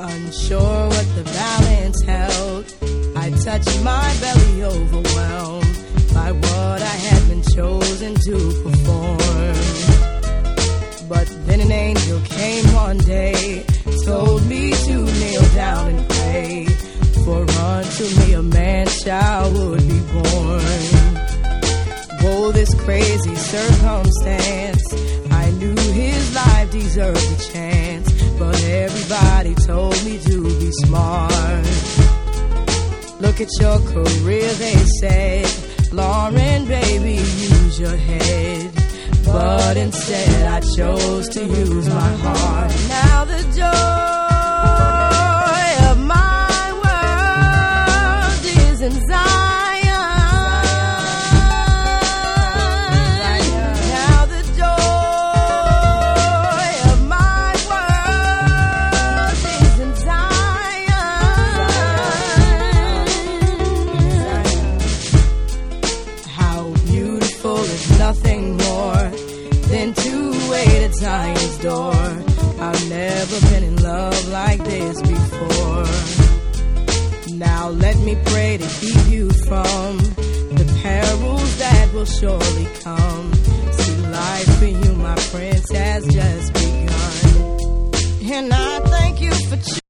Unsure what the balance held, I touched my belly, overwhelmed by what I had been chosen to perform. But then an angel came one day, told me to kneel down and pray, for unto me a man-child would be born. Whoa, this crazy circumstance, I knew his life deserved a chance, but everybody told me to be smart. Look at your career, they said, Lauren, baby, use your head. But instead I chose to use my heart. Now the joy of my world is in Zion. Now the joy of my world is in Zion. How beautiful is nothing more than to wait at Zion's door. I've never been in love like this before. Now let me pray to keep you from the perils that will surely come. See, life for you, my prince, has just begun. And I thank you for